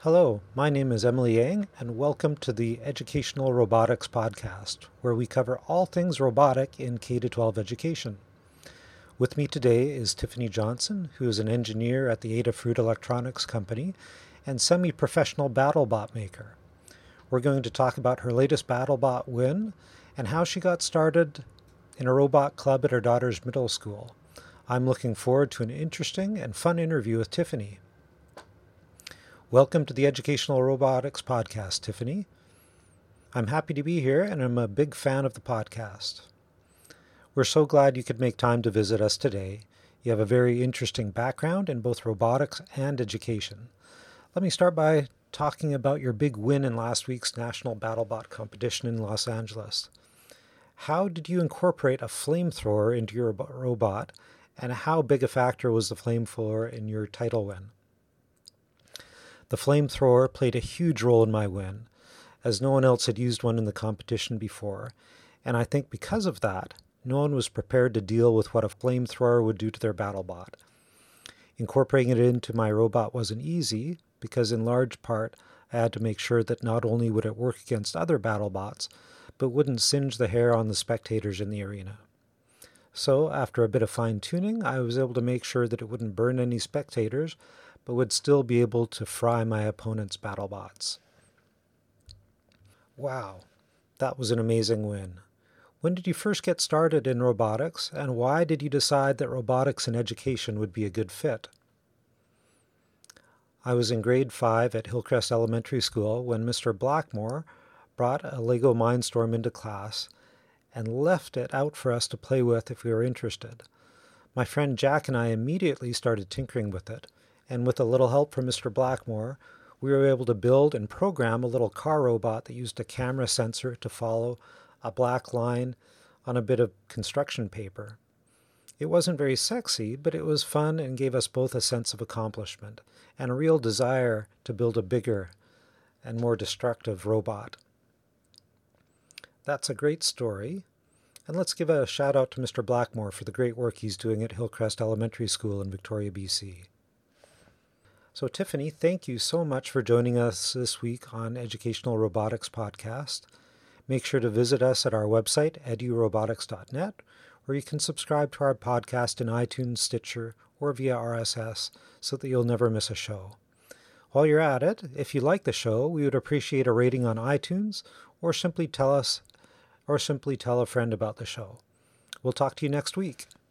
Hello, my name is Emily Yang, and welcome to the Educational Robotics Podcast, where we cover all things robotic in K-12 education. With me today is Tiffany Johnson, who is an engineer at the Adafruit Electronics Company and semi-professional BattleBot maker. We're going to talk about her latest BattleBot win and how she got started in a robot club at her daughter's middle school. I'm looking forward to an interesting and fun interview with Tiffany. Welcome to the Educational Robotics Podcast, Tiffany. I'm happy to be here, and I'm a big fan of the podcast. We're so glad you could make time to visit us today. You have a very interesting background in both robotics and education. Let me start by talking about your big win in last week's National BattleBot competition in Los Angeles. How did you incorporate a flamethrower into your robot, and how big a factor was the flamethrower in your title win? The flamethrower played a huge role in my win, as no one else had used one in the competition before, and I think because of that, no one was prepared to deal with what a flamethrower would do to their BattleBot. Incorporating it into my robot wasn't easy, because in large part I had to make sure that not only would it work against other BattleBots, but wouldn't singe the hair on the spectators in the arena. So, after a bit of fine-tuning, I was able to make sure that it wouldn't burn any spectators, but would still be able to fry my opponent's BattleBots. Wow, that was an amazing win. When did you first get started in robotics, and why did you decide that robotics in education would be a good fit? I was in grade 5 at Hillcrest Elementary School when Mr. Blackmore brought a Lego Mindstorm into class and left it out for us to play with if we were interested. My friend Jack and I immediately started tinkering with it, and with a little help from Mr. Blackmore, we were able to build and program a little car robot that used a camera sensor to follow a black line on a bit of construction paper. It wasn't very sexy, but it was fun and gave us both a sense of accomplishment and a real desire to build a bigger and more destructive robot. That's a great story, and let's give a shout out to Mr. Blackmore for the great work he's doing at Hillcrest Elementary School in Victoria, BC. So Tiffany, thank you so much for joining us this week on Educational Robotics Podcast. Make sure to visit us at our website, edurobotics.net, where you can subscribe to our podcast in iTunes, Stitcher, or via RSS so that you'll never miss a show. While you're at it, if you like the show, we would appreciate a rating on iTunes, or simply tell a friend about the show. We'll talk to you next week.